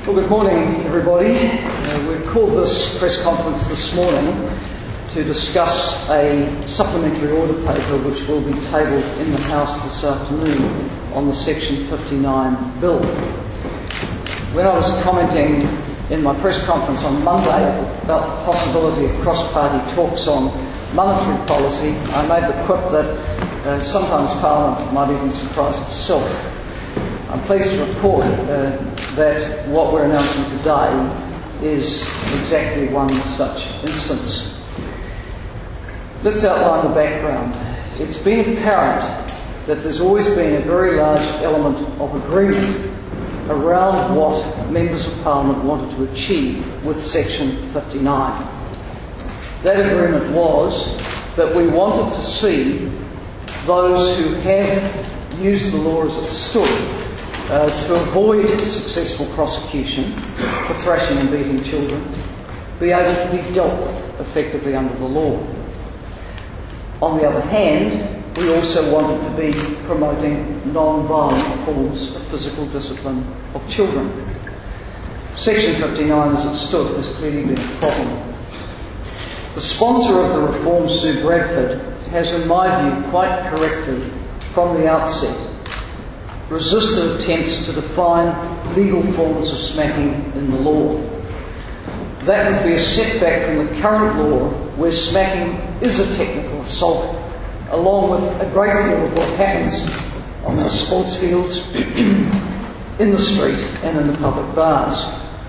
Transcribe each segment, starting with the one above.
Well, good morning, everybody. We've called this press conference this morning to discuss a supplementary order paper which will be tabled in the House this afternoon on the Section 59 bill. When I was commenting in my press conference on Monday about the possibility of cross-party talks on monetary policy, I made the quip that sometimes Parliament might even surprise itself. I'm pleased to report that what we're announcing today is exactly one such instance. Let's outline the background. It's been apparent that there's always been a very large element of agreement around what members of Parliament wanted to achieve with Section 59. That agreement was that we wanted to see those who have used the law as it stood to avoid successful prosecution for thrashing and beating children be able to be dealt with effectively under the law. On the other hand, we also wanted to be promoting non-violent forms of physical discipline of children. Section 59 as it stood has clearly been a problem. The sponsor of the reform, Sue Bradford, has in my view quite correctly from the outset resisted attempts to define legal forms of smacking in the law. That would be a setback from the current law where smacking is a technical assault, along with a great deal of what happens on the sports fields, in the street and in the public bars.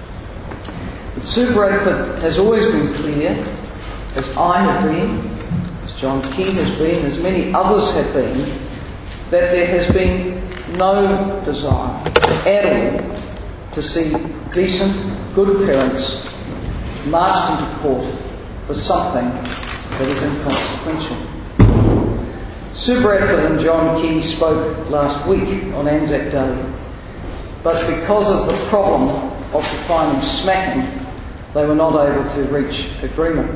But Sue Bradford has always been clear, as I have been, as John Key has been, as many others have been, that there has been no desire at all to see decent, good parents marched into court for something that is inconsequential. Sue Bradford and John Key spoke last week on Anzac Day, but because of the problem of defining smacking, they were not able to reach agreement.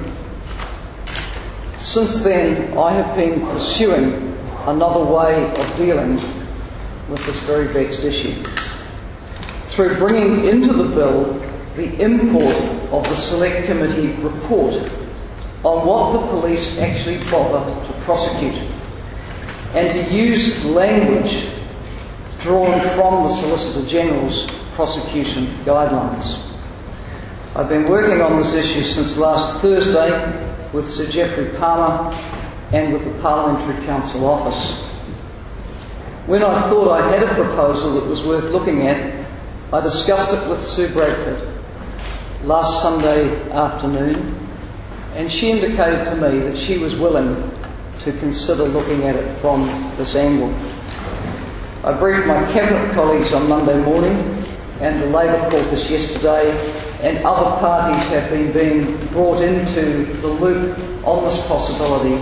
Since then, I have been pursuing another way of dealing with this very vexed issue, through bringing into the bill the import of the Select Committee report on what the police actually bother to prosecute, and to use language drawn from the Solicitor General's prosecution guidelines. I've been working on this issue since last Thursday with Sir Geoffrey Palmer and with the Parliamentary Council Office. When I thought I had a proposal that was worth looking at, I discussed it with Sue Bradford last Sunday afternoon, and she indicated to me that she was willing to consider looking at it from this angle. I briefed my Cabinet colleagues on Monday morning and the Labour caucus yesterday, and other parties have been being brought into the loop on this possibility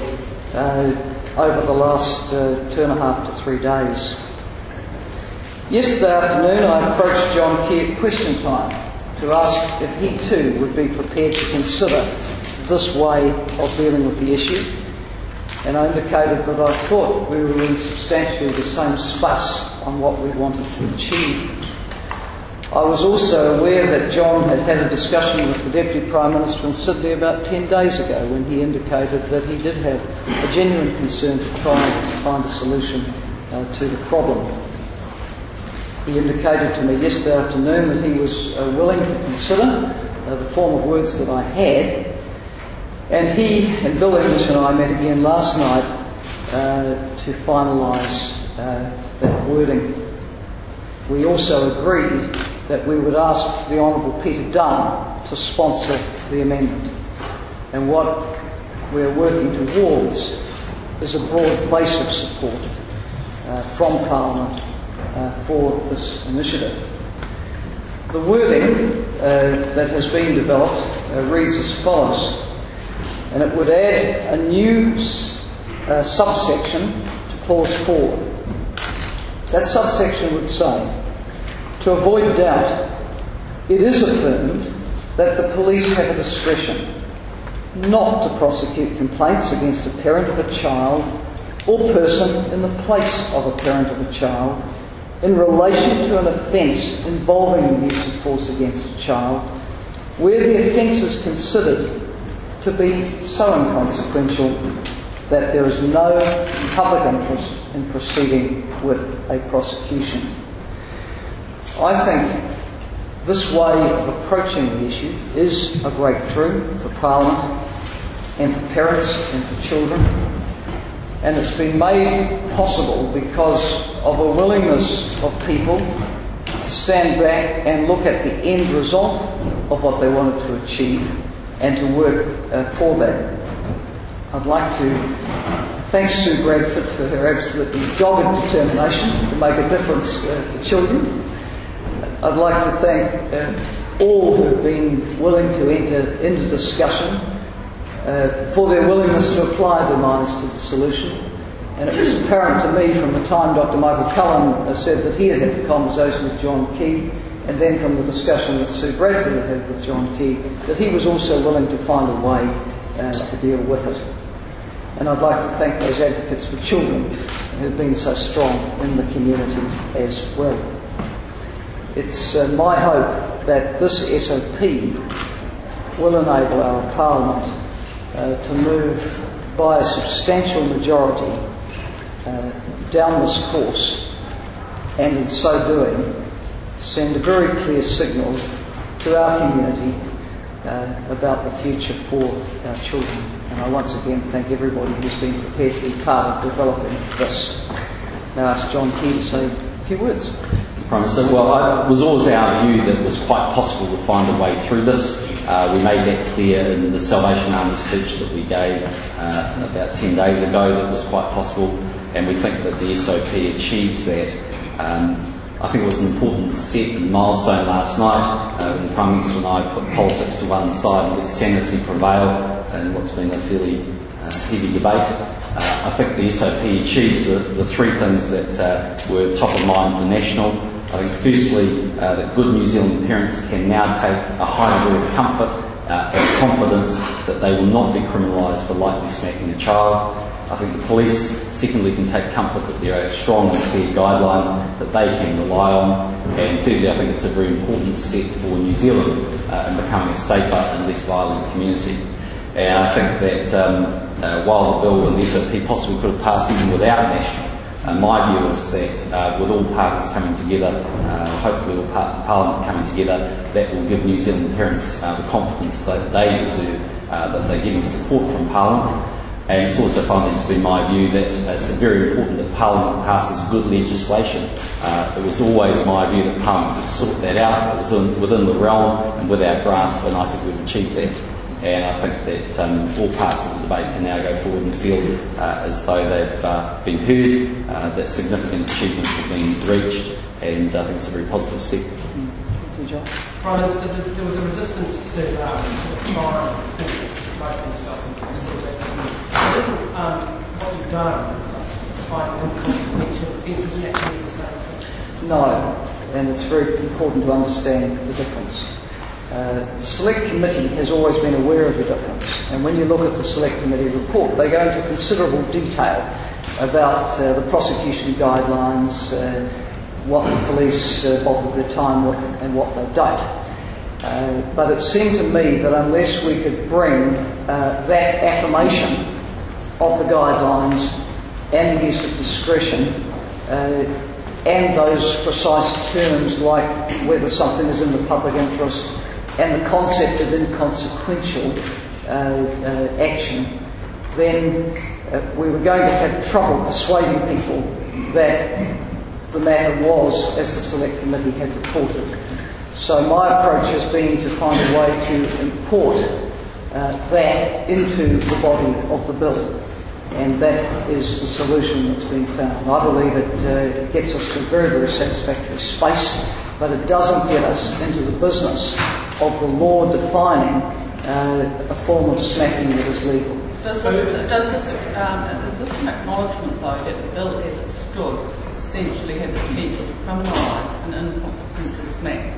over the last 2.5 to 3 days. Yesterday afternoon I approached John Key at question time to ask if he too would be prepared to consider this way of dealing with the issue, and I indicated that I thought we were in substantially the same space on what we wanted to achieve. I was also aware that John had had a discussion with the Deputy Prime Minister in Sydney about 10 days ago when he indicated that he did have a genuine concern to try and find a solution to the problem. He indicated to me yesterday afternoon that he was willing to consider the form of words that I had, and he and Bill English and I met again last night to finalise that wording. We also agreed that we would ask the Honourable Peter Dunn to sponsor the amendment. And what we're working towards is a broad base of support from Parliament for this initiative. The wording that has been developed reads as follows, and it would add a new subsection to Clause 4. That subsection would say, to avoid doubt, it is affirmed that the police have a discretion not to prosecute complaints against a parent of a child or person in the place of a parent of a child in relation to an offence involving the use of force against a child, where the offence is considered to be so inconsequential that there is no public interest in proceeding with a prosecution. I think this way of approaching the issue is a breakthrough for Parliament and for parents and for children, and it's been made possible because of a willingness of people to stand back and look at the end result of what they wanted to achieve and to work for that. I'd like to thank Sue Bradford for her absolutely dogged determination to make a difference for children. I'd like to thank all who have been willing to enter into discussion for their willingness to apply their minds to the solution. And it was apparent to me from the time Dr. Michael Cullen said that he had had the conversation with John Key, and then from the discussion that Sue Bradford had had with John Key, that he was also willing to find a way to deal with it. And I'd like to thank those advocates for children who have been so strong in the community as well. It's my hope that this SOP will enable our Parliament to move by a substantial majority down this course, and in so doing send a very clear signal to our community about the future for our children. And I once again thank everybody who's been prepared to be part of developing this. Now I ask John Key to say a few words. Prime Minister, well, it was always our view that it was quite possible to find a way through this. We made that clear in the Salvation Army speech that we gave about 10 days ago, that it was quite possible, and we think that the SOP achieves that. I think it was an important step and milestone last night when the Prime Minister and I put politics to one side and let sanity prevail in what's been a fairly heavy debate. I think the SOP achieves the three things that were top of mind for National. I think firstly that good New Zealand parents can now take a high degree of comfort and confidence that they will not be criminalised for lightly smacking a child. I think the police, secondly, can take comfort that there are strong and clear guidelines that they can rely on. And thirdly, I think it's a very important step for New Zealand in becoming a safer and less violent community. And I think that while the bill and the SOP possibly could have passed even without National, my view is that with all parties coming together, hopefully all parts of Parliament coming together, that will give New Zealand parents the confidence that they deserve, that they're getting support from Parliament. And it's also finally just been my view that it's very important that Parliament passes good legislation. It was always my view that Parliament could sort that out. It was within the realm and with our grasp, and I think we've achieved that. And I think that all parts of the debate can now go forward and feel as though they've been heard, that significant achievements have been reached, and I think it's a very positive step. Thank you, John. Prime Minister, there was a resistance to the foreign offence right from the start. Isn't what you've done to find inconsequential offence, isn't actually the same thing? No, and it's very important to understand the difference. The Select Committee has always been aware of the difference, and when you look at the Select Committee report, they go into considerable detail about the prosecution guidelines, what the police bottle their time with and what they don't. But it seemed to me that unless we could bring that affirmation of the guidelines and the use of discretion and those precise terms like whether something is in the public interest and the concept of inconsequential action, then we were going to have trouble persuading people that the matter was as the Select Committee had reported. So my approach has been to find a way to import that into the body of the bill, and that is the solution that's been found. I believe it gets us to a very, very satisfactory space, but it doesn't get us into the business of the law defining a form of smacking that is legal. Is this an acknowledgement, though, that the bill as it stood essentially had the potential to criminalise an inconsequential smack?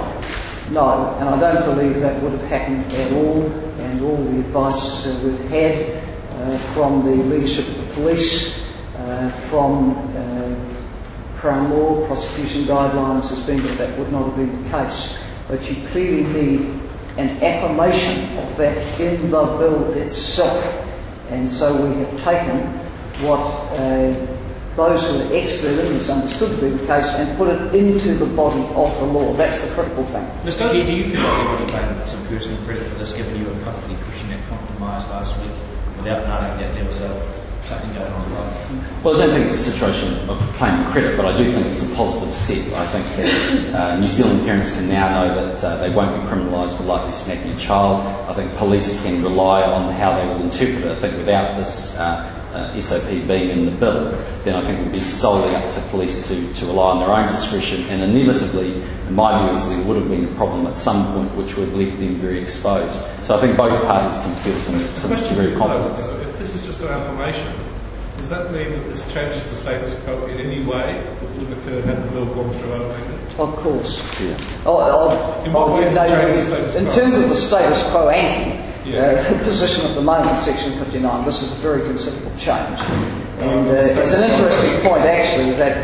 No, and I don't believe that would have happened at all, and all the advice we've had from the leadership of the police, from Crown law, prosecution guidelines has been that would not have been the case. But you clearly need an affirmation of that in the bill itself. And so we have taken what those who are expert in this understood to be the case and put it into the body of the law. That's the critical thing. Mr. Key, do you feel like you've got to claim some personal credit for this, given you were publicly pushing that compromise last week without knowing that there was something going on right? Well, I don't think it's a situation of claiming credit, but I do think it's a positive step. I think that New Zealand parents can now know that they won't be criminalised for lightly smacking a child. I think police can rely on how they will interpret it. I think without this SOP being in the bill, then I think it would be solely up to police to rely on their own discretion, and inevitably, in my view, is there would have been a problem at some point which would have left them very exposed. So I think both parties can feel some degree of confidence. If this is just an affirmation, does that mean that this changes the status quo in any way that would have occurred had the bill gone through unabated? Of course. Yeah. In what way does it change the status quo? In terms of the status quo ante, Yes. the position at the moment, Section 59, this is a very considerable change. And it's an interesting point, actually, that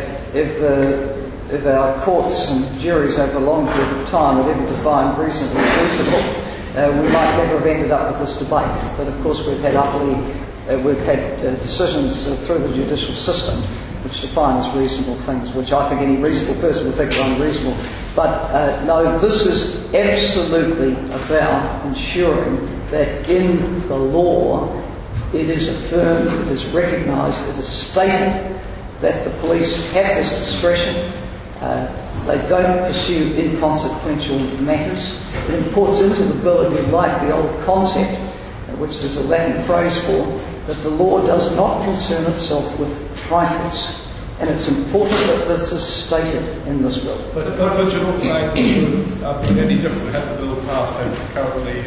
if our courts and juries over a long period of time had ever defined reasonably reasonable, we might never have ended up with this debate. But of course, we've had decisions through the judicial system which define as reasonable things, which I think any reasonable person would think are unreasonable. But no, this is absolutely about ensuring that in the law it is affirmed, it is recognised, it is stated that the police have this discretion. They don't pursue inconsequential matters. It imports into the bill, if you like, the old concept, which there's a Latin phrase for, that the law does not concern itself with trifles. And it's important that this is stated in this bill. But you're not saying it would have been any different had the bill passed as it's currently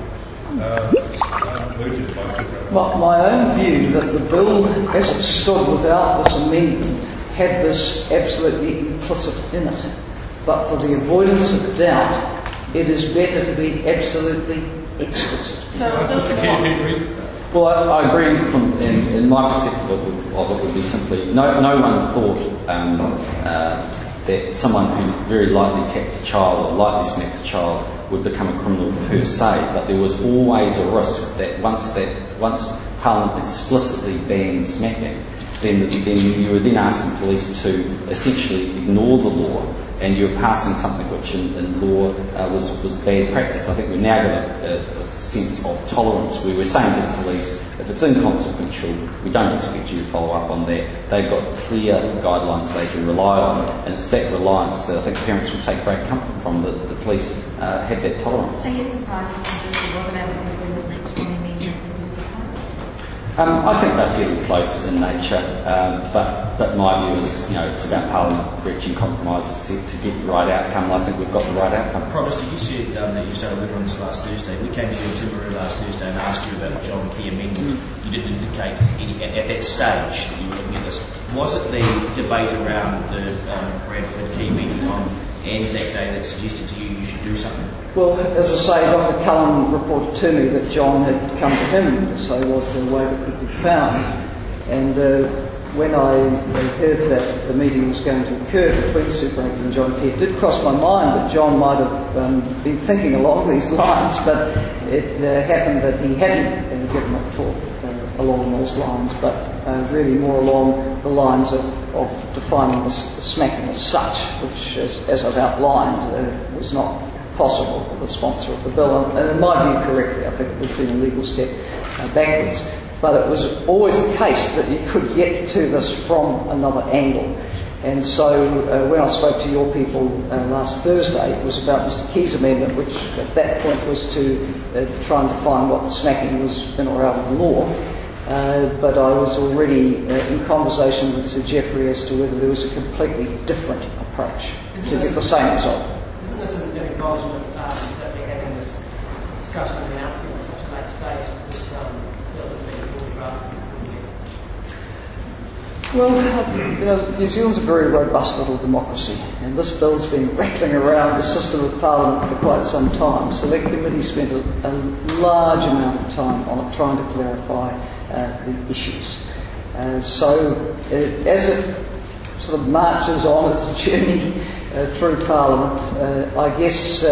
mooted by Super. My own view that the bill, as it stood without this amendment, had this absolutely implicit in it. But for the avoidance of doubt, it is better to be absolutely explicit. Well, I agree. In my perspective of it would be simply no one thought that someone who very lightly tapped a child or lightly smacked a child would become a criminal per se. But there was always a risk that once Parliament explicitly banned smacking, then you were then asking police to essentially ignore the law, and you were passing something which in law was bad practice. I think we've now got a sense of tolerance where we're saying to the police, if it's inconsequential, we don't expect you to follow up on that. They've got clear guidelines they can rely on, and it's that reliance that I think parents will take great comfort from, that the police have that tolerance. So you're surprised that you wasn't able to agree with next one immediately? I think they're fairly close in nature, but my view is, it's about Parliament reaching compromises to get the right outcome, and I think we've got the right outcome. Prime Minister, you said that you started working on this last Thursday. We came to you in Timaru last Thursday and asked you about the John Key amendment. You didn't indicate at that stage that you were looking at this. Was it the debate around the Bradford Key meeting on Anzac Day that suggested to you should do something? Well, as I say, Dr. Cullen reported to me that John had come to him to say was there a way that could be found. And when I heard that the meeting was going to occur between Super Inc. and John Key, it did cross my mind that John might have been thinking along these lines, but it happened that he hadn't given it thought along those lines, but really more along the lines of defining the smacking as such, which, as I've outlined, was not possible for the sponsor of the bill, and in my view correctly. I think it was been a legal step backwards, but it was always the case that you could get to this from another angle. And so when I spoke to your people last Thursday, it was about Mr. Key's amendment, which at that point was to try and define what smacking was in or out of the law. But I was already in conversation with Sir Geoffrey as to whether there was a completely different approach to get the same result. Isn't this an acknowledgement that we're having this discussion and announcement at such a late stage that this bill has been fully drafted? Well, New Zealand's a very robust little democracy, and this bill's been rattling around the system of Parliament for quite some time. Select Committee spent a large amount of time on it trying to clarify the issues. So as it sort of marches on its journey through Parliament, I guess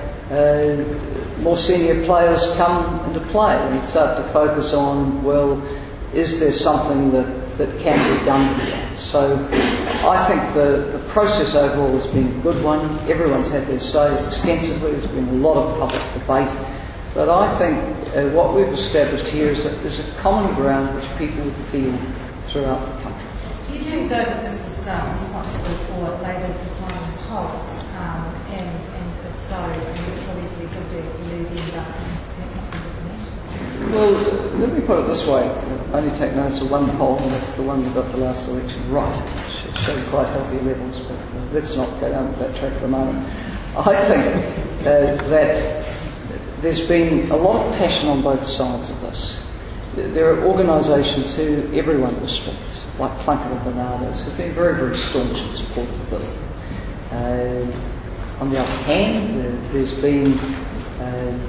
more senior players come into play and start to focus on, well, is there something that can be done here? So I think the process overall has been a good one. Everyone's had their say extensively. There's been a lot of public debate. But I think what we've established here is a common ground which people would feel throughout the country. Do you think, though, that this is responsible for Labor's decline in polls? And if so, it's obviously good to you end up in some information. Well, let me put it this way. I only take notice of one poll, and that's the one that got the last election right. It showed quite healthy levels, but let's not go down that track for the moment. I think that there's been a lot of passion on both sides of this. There are organisations who everyone respects, like Plunkett and Bernardo's, who've been very, very staunch in support of the bill. On the other hand, there's been an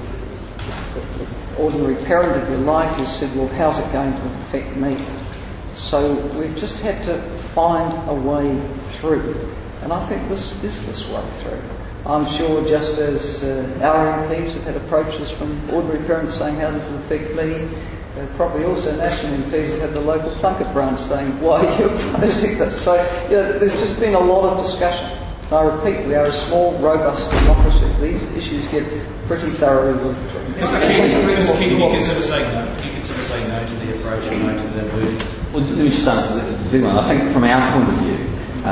ordinary parent, if you like, who said, well, how's it going to affect me? So we've just had to find a way through. And I think this is this way through. I'm sure just as our MPs have had approaches from ordinary parents saying, how does it affect me? Probably also national MPs have had the local Plunkett branch saying, why are you opposing this? So there's just been a lot of discussion. And I repeat, we are a small, robust democracy. These issues get pretty thoroughly worked through. Mr. King, can you consider saying no? Do you consider saying no to the approach and no to the word? Well, let me just answer the big one. I think from our point of view,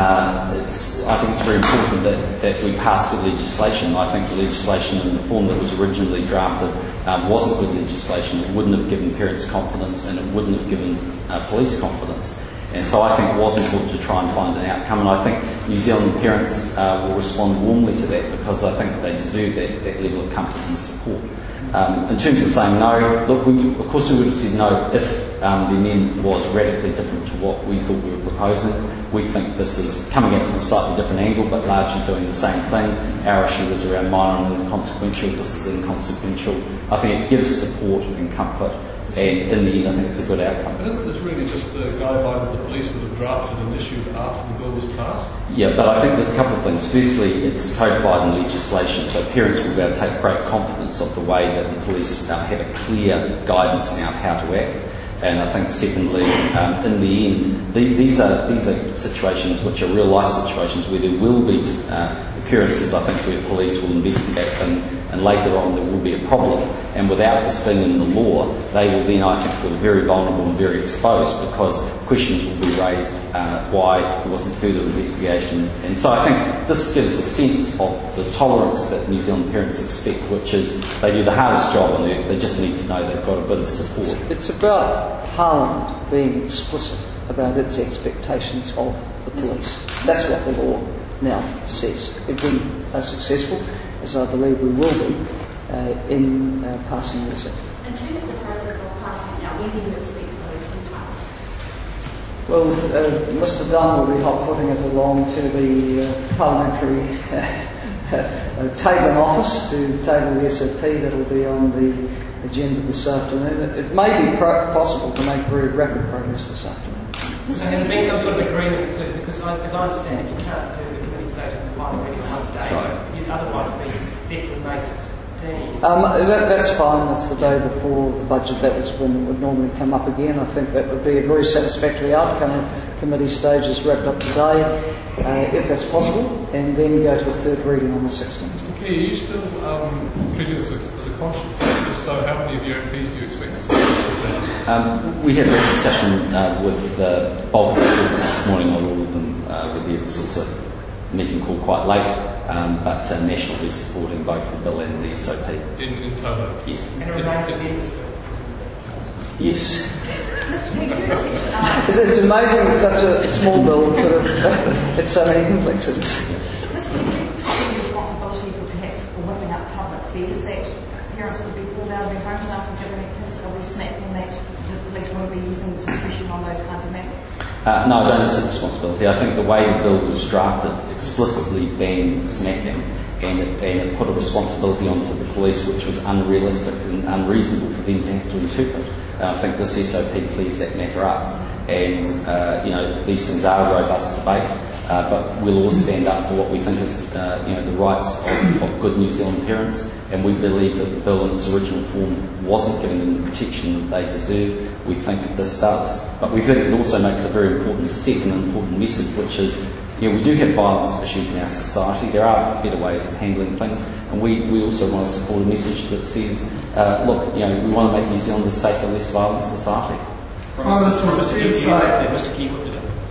I think it's very important that we pass good legislation. I think the legislation in the form that was originally drafted wasn't good legislation. It wouldn't have given parents confidence, and it wouldn't have given police confidence. And so I think it was important to try and find an outcome, and I think New Zealand parents will respond warmly to that, because I think they deserve that level of comfort and support. In terms of saying no, look, of course we would have said no if the amendment was radically different to what we thought we were proposing. We think this is coming at it from a slightly different angle, but largely doing the same thing. Our issue was around minor and inconsequential. This is inconsequential. I think it gives support and comfort, and in the end I think it's a good outcome. But isn't this really just the guidelines the police would have drafted and issued after the bill was passed? Yeah, but I think there's a couple of things. Firstly, it's codified in legislation, so parents will be able to take great confidence of the way that the police have a clear guidance now of how to act. And I think secondly, in the end, these are situations which are real life situations where there will be appearances, I think, where police will investigate things, and later on there will be a problem. And without this being in the law, they will then, I think, feel very vulnerable and very exposed, because questions will be raised why there wasn't further investigation. And so I think this gives a sense of the tolerance that New Zealand parents expect, which is they do the hardest job on earth. They just need to know they've got a bit of support. It's about Parliament being explicit about its expectations of the police. That's what the law now says. If we are successful, as I believe we will be, in passing this in. In terms of the process of passing it out, when do you expect those to be passed? Well, Mr Dunn will be hot-footing it along to the parliamentary tabling office to table the SOP that will be on the agenda this afternoon. It may be possible to make very rapid progress this afternoon. So there has been some sort of agreement, because as I understand it, you can't do the committee status in the final reading in 100 days. Right. You'd otherwise be effective May 16. That's fine. That's the day before the budget. That was when it would normally come up again. I think that would be a very satisfactory outcome if committee stage is wrapped up today, if that's possible, and then go to a third reading on the 16th. Mr. Key, are you still treating this as a conscience vote? If so, how many of your MPs do you expect to stay at this stage? We had a discussion with Bob this morning on all of them. There was also a meeting called quite late, but National is supporting both the bill and the SOP. In total? Yes. And it remains in this bill. Yes. Mr. Pickens, It's amazing that such a small bill could have had so many complexities. Mr. Pickens, taking responsibility for perhaps whipping up public fears that parents would be pulled out of their homes after giving their kids a wee smack, and that the police want to be using discretion on those kinds of matters? No, I don't accept responsibility. I think the way the bill was drafted explicitly banned smacking, and it put a responsibility onto the police which was unrealistic and unreasonable for them to have to interpret. I think this SOP clears that matter up. and these things are a robust debate. But we'll all stand up for what we think is, the rights of good New Zealand parents, and we believe that the bill in its original form wasn't giving them the protection that they deserve. We think that this does. But we think it also makes a very important step and an important message, which is, we do have violence issues in our society. There are better ways of handling things, and we also want to support a message that says, we want to make New Zealand a safer, less violent society. Mr. Keewood.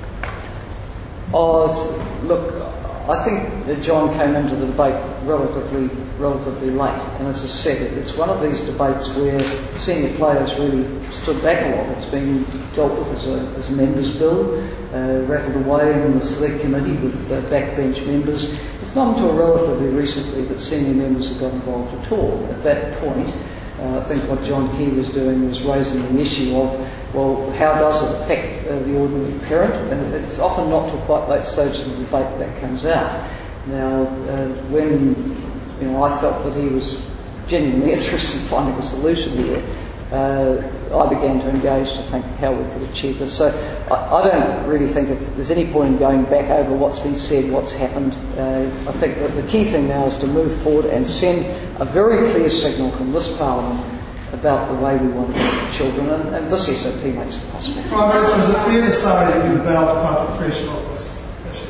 Look, I think that John came into the debate relatively late, and as I said, it's one of these debates where senior players really stood back a lot. It's been dealt with as a members' bill, rattled away in the select committee with backbench members. It's not until relatively recently that senior members have got involved at all. At that point, I think what John Key was doing was raising the issue of, well, how does it affect the ordinary parent? And it's often not till quite late stages of the debate that comes out. Now, when I felt that he was genuinely interested in finding a solution here, I began to engage to think how we could achieve this. So I don't really think there's any point in going back over what's been said, what's happened. I think that the key thing now is to move forward and send a very clear signal from this Parliament about the way we want to treat children, and this SOP makes it possible. Prime Minister, is it fair to say that you've bowed public pressure on this issue?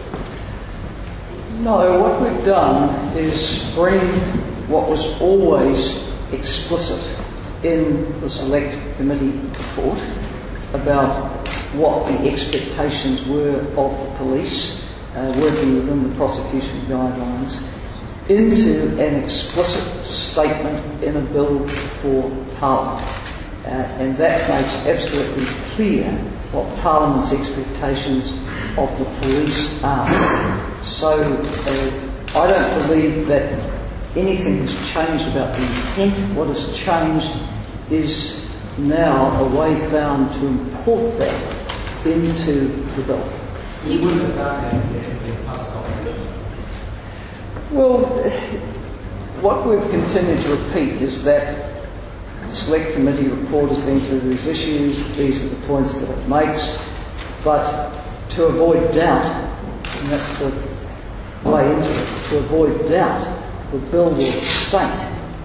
No, what we've done is bring what was always explicit in the Select Committee report about what the expectations were of the police, working within the prosecution guidelines, into an explicit statement in a bill for Parliament. And that makes absolutely clear what Parliament's expectations of the police are. So I don't believe that anything has changed about the intent. What has changed is now a way found to import that into the bill. You wouldn't have done that if it had public confidence. Well, what we've continued to repeat is that the Select Committee report has been through these issues, these are the points that it makes, but to avoid doubt, and that's the way into it, to avoid doubt, the bill will state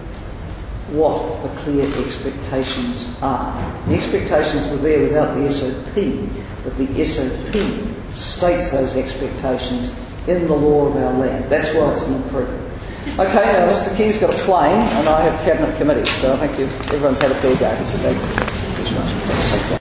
what the clear expectations are. The expectations were there without the SOP, but the SOP states those expectations in the law of our land. That's why it's an improvement. Okay, now Mr. Key's got a plane, and I have Cabinet Committee, so I think everyone's had a fair go. Thanks.